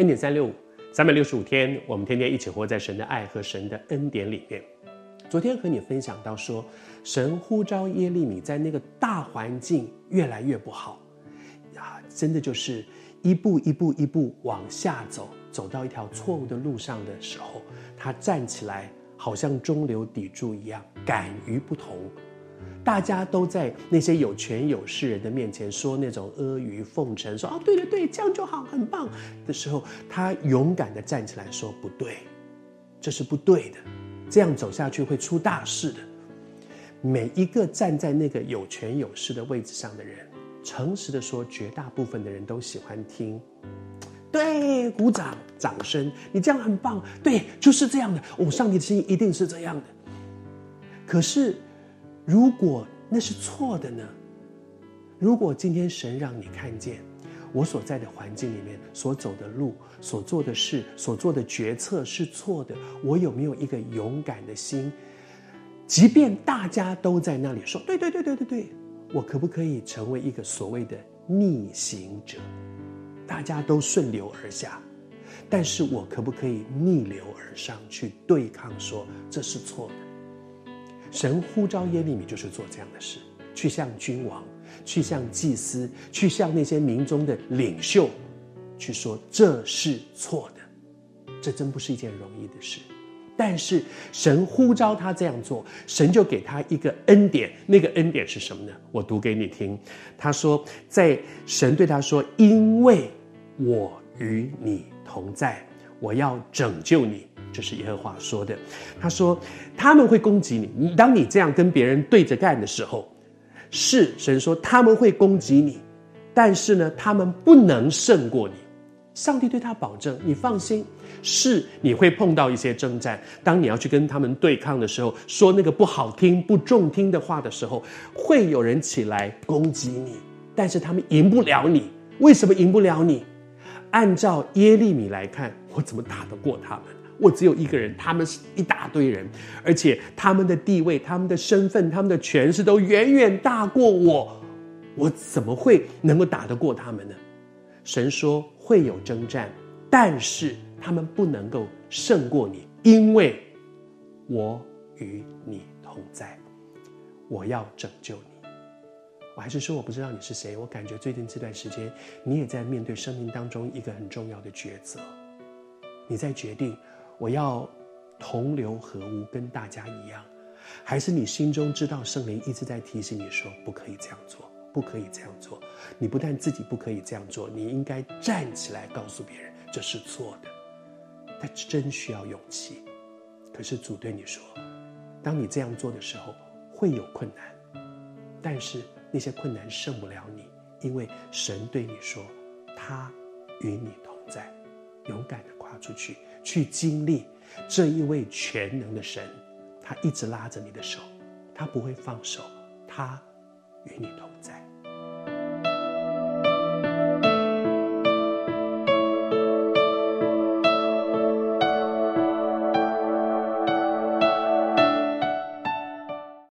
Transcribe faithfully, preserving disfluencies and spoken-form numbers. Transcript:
恩典三六五，三百六十五天，我们天天一起活在神的爱和神的恩典里面。昨天和你分享到说，神呼召耶利米在那个大环境越来越不好啊，真的就是一步一步一步往下走，走到一条错误的路上的时候，他站起来，好像中流砥柱一样，敢于不同。大家都在那些有权有势人的面前说那种阿谀奉承，说哦，对对对，这样就好，很棒的时候，他勇敢地站起来说不对，这是不对的，这样走下去会出大事的。每一个站在那个有权有势的位置上的人，诚实地说，绝大部分的人都喜欢听，对，鼓掌掌声，你这样很棒，对，就是这样的，哦，上帝的心一定是这样的。可是如果那是错的呢？如果今天神让你看见我所在的环境里面所走的路、所做的事、所做的决策是错的，我有没有一个勇敢的心？即便大家都在那里说对对对对对对，我可不可以成为一个所谓的逆行者？大家都顺流而下，但是我可不可以逆流而上，去对抗说这是错的？神呼召耶利米就是做这样的事，去向君王，去向祭司，去向那些民中的领袖，去说这是错的。这真不是一件容易的事，但是神呼召他这样做，神就给他一个恩典。那个恩典是什么呢？我读给你听。他说，在神对他说，因为我与你同在，我要拯救你，这是耶和华说的。他说他们会攻击你，当你这样跟别人对着干的时候，是神说他们会攻击你，但是呢，他们不能胜过你。上帝对他保证，你放心，是你会碰到一些征战，当你要去跟他们对抗的时候，说那个不好听不中听的话的时候，会有人起来攻击你，但是他们赢不了你。为什么赢不了你？按照耶利米来看，我怎么打得过他们？我只有一个人，他们是一大堆人，而且他们的地位、他们的身份、他们的权势都远远大过我，我怎么会能够打得过他们呢？神说会有征战，但是他们不能够胜过你，因为我与你同在，我要拯救你。我还是说我不知道你是谁，我感觉最近这段时间你也在面对生命当中一个很重要的抉择，你在决定我要同流合污跟大家一样，还是你心中知道圣灵一直在提醒你说不可以这样做，不可以这样做。你不但自己不可以这样做，你应该站起来告诉别人这是错的。但真需要勇气。可是主对你说，当你这样做的时候会有困难，但是那些困难胜不了你，因为神对你说他与你同在。勇敢的跨出去，去经历这一位全能的神，他一直拉着你的手，他不会放手，他与你同在。